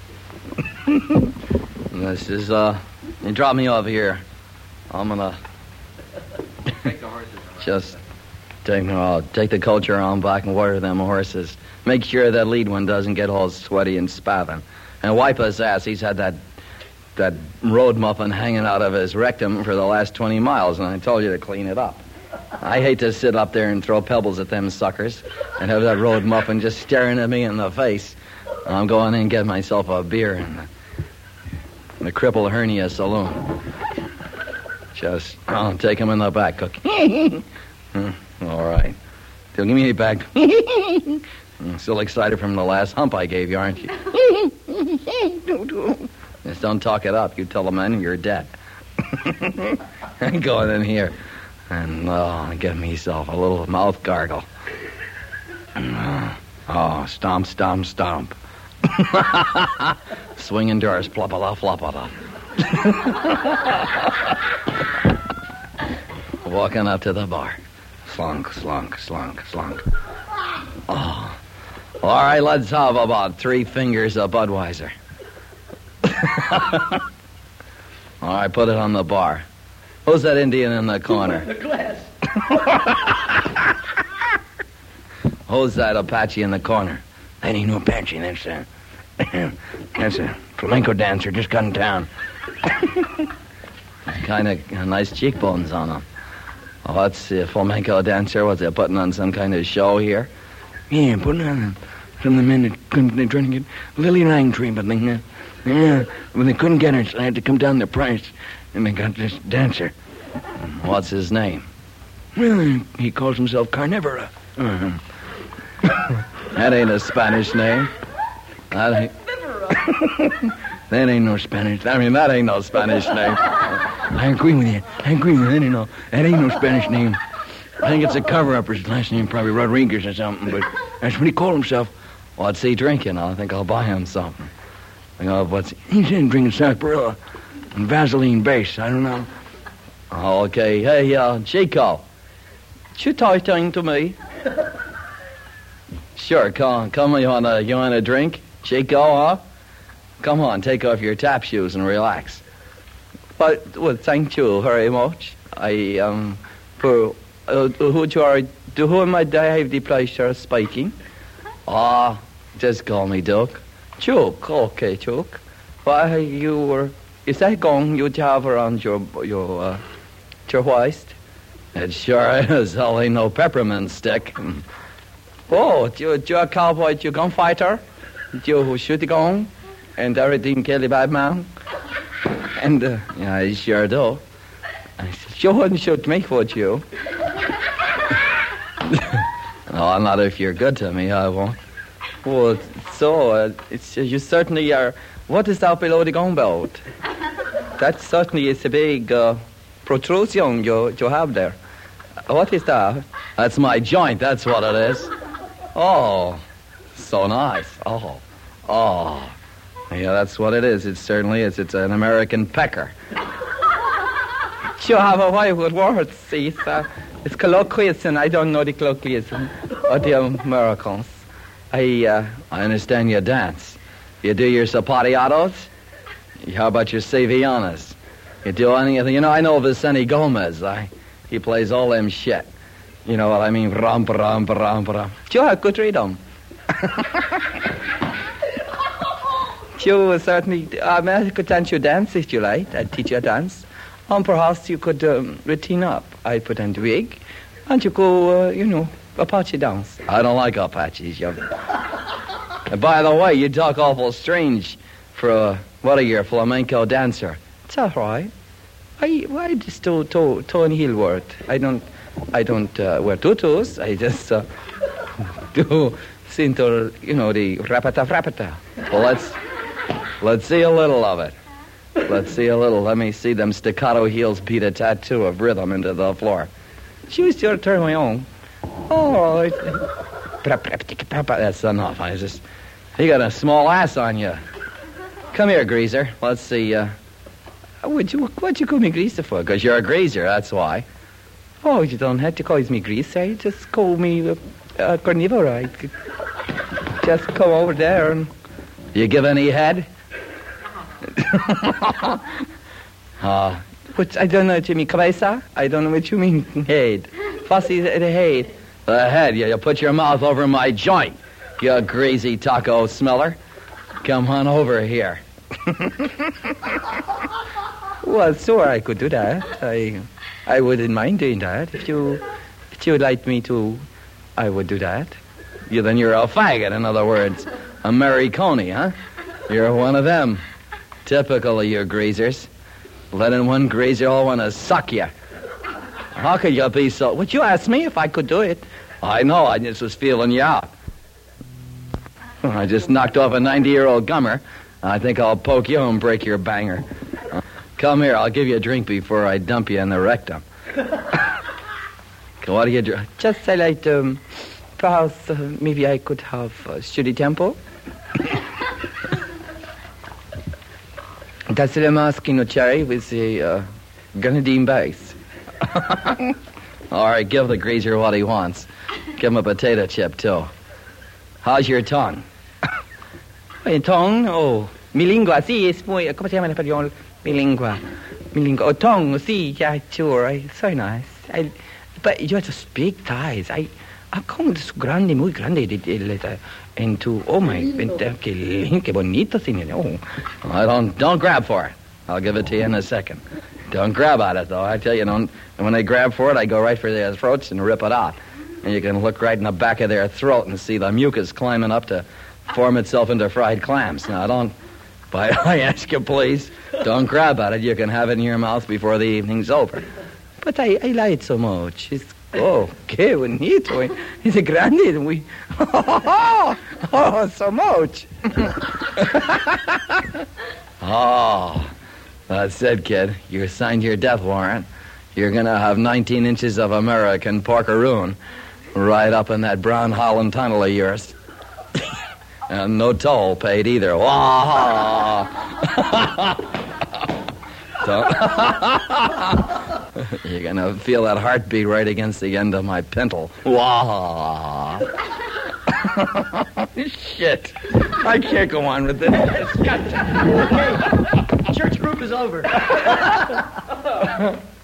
This is, you drop me off here. I'm gonna Take the horses. just take the coach around back and water them horses. Make sure that lead one doesn't get all sweaty and spathing. And wipe his ass. He's had that road muffin hanging out of his rectum for the last 20 miles, and I told you to clean it up. I hate to sit up there and throw pebbles at them suckers and have that road muffin just staring at me in the face. I'm going in and get myself a beer in the Cripple Hernia Saloon. Just, I'll take him in the back, Cook. All right. They'll give me a bag. I'm still excited from the last hump I gave you, aren't you? Just don't talk it up. You tell the men you're dead. I'm going in here and get myself a little mouth gargle. Stomp, stomp, stomp. Swinging doors, flop-a-la, flop-a-la. Walking up to the bar. Slunk, slunk, slunk, slunk. Oh. All right, let's have about 3 fingers of Budweiser. All right, put it on the bar. Who's that Indian in the corner? The glass. Who's that Apache in the corner? That ain't no Apache, that's a flamenco dancer just got in town. Kind of nice cheekbones on him. Oh, what's the flamenco dancer? What's it, putting on some kind of show here? Yeah, putting on some of the men they're trying to get Lily Langtree, but when they couldn't get her, so they had to come down the price, and they got this dancer. What's his name? Well, he calls himself Carnivora. That ain't a Spanish name. That ain't no Spanish. I mean, that ain't no Spanish name. I agree with you. That ain't no Spanish name. I think it's a cover-up. His last name probably Rodriguez or something, but that's what he called himself. What's he drinking? I think I'll buy him something. He's in drinking sarsaparilla and Vaseline base. I don't know. Okay. Hey, Chico. You talking to me? Sure, come on. You want a drink? Chico, huh? Come on, take off your tap shoes and relax. Well, thank you very much. To whom I have the pleasure of speaking? Just call me Duke. Chuck, okay, Chuck. Why is that gong you have around your waist? It sure is. Hell, ain't no peppermint stick. Oh, you're a cowboy, you're a gunfighter? You shoot the gun and everything kill the bad man? And, yeah, I sure do. You wouldn't shoot me, would you? No, not if you're good to me, I won't. Well, so, you certainly are... What is that below the gun belt? That certainly is a big protrusion you have there. What is that? That's my joint, that's what it is. Oh, so nice. Oh. Yeah, that's what it is. It certainly is. It's an American pecker. You have a way with words, see. It's colloquialism. I don't know the colloquialism of the Americans. I understand you dance. You do your zapateados? How about your sevillanas? You do anything? You know, I know Vicente Gomez. He plays all them shit. You know what I mean? Ram, ram, ram, ram. You have good rhythm. You certainly... I could teach you dance if you like. I'd teach you a dance. And perhaps you could routine up. I'd put on the wig. And you go, Apache dance. I don't like Apaches, And by the way, you talk awful strange for what are you, a flamenco dancer? It's all right. Why just toe and heel work? I don't wear tutus. I just do cinto, the rapata. Well, let's see a little of it. Let's see a little. Let me see them staccato heels beat a tattoo of rhythm into the floor. Choose your turn my own. Oh, that's enough. You got a small ass on you. Come here, greaser. Let's see. What'd you call me greaser for? Because you're a greaser, that's why. Oh, you don't have to call me greaser. You just call me carnivora. Just come over there and... You give any head? Which I don't know what you mean. Cabeza? I don't know what you mean. Head. Fussy the head. The head, you put your mouth over my joint, you greasy taco smeller. Come on over here. Well, sure, I could do that. I wouldn't mind doing that. If you would like me to, I would do that. Then you're a faggot, in other words. A Mary Coney, huh? You're one of them. Typical of you greasers. Letting one grazer all want to suck you. How could you be so... Would you ask me if I could do it? I know, I just was feeling you out. I just knocked off a 90-year-old gummer. I think I'll poke you and break your banger. Come here, I'll give you a drink before I dump you in the rectum. What do you drink? Just I like, perhaps maybe I could have Shirley Temple. That's the Mosquito cherry with the grenadine base. All right, give the greaser what he wants. Give him a potato chip, too. How's your tongue? My tongue? Oh, mi lingua, sì, es muy... ¿Cómo se llama en español? Mi lingua. Oh, tongue, sí, yeah, sure. It's very nice. But you have to speak Thai. Como es grande, muy grande. Oh, my... Qué bonito, señor. Oh. Don't grab for it. I'll give it to you in a second. Don't grab at it, though. I tell you, don't. And when they grab for it, I go right for their throats and rip it out. And you can look right in the back of their throat and see the mucus climbing up to form itself into fried clams. Now, don't... I ask you, please, don't grab at it. You can have it in your mouth before the evening's over. But I like it so much. Qué bonito. It's grande. So much. Oh, that's it, kid. You signed your death warrant. You're going to have 19 inches of American porkaroon right up in that brown Holland tunnel of yours. And no toll paid either. You're going to feel that heartbeat right against the end of my pintle. Shit. I can't go on with this. It's got to. Okay. Church group is over.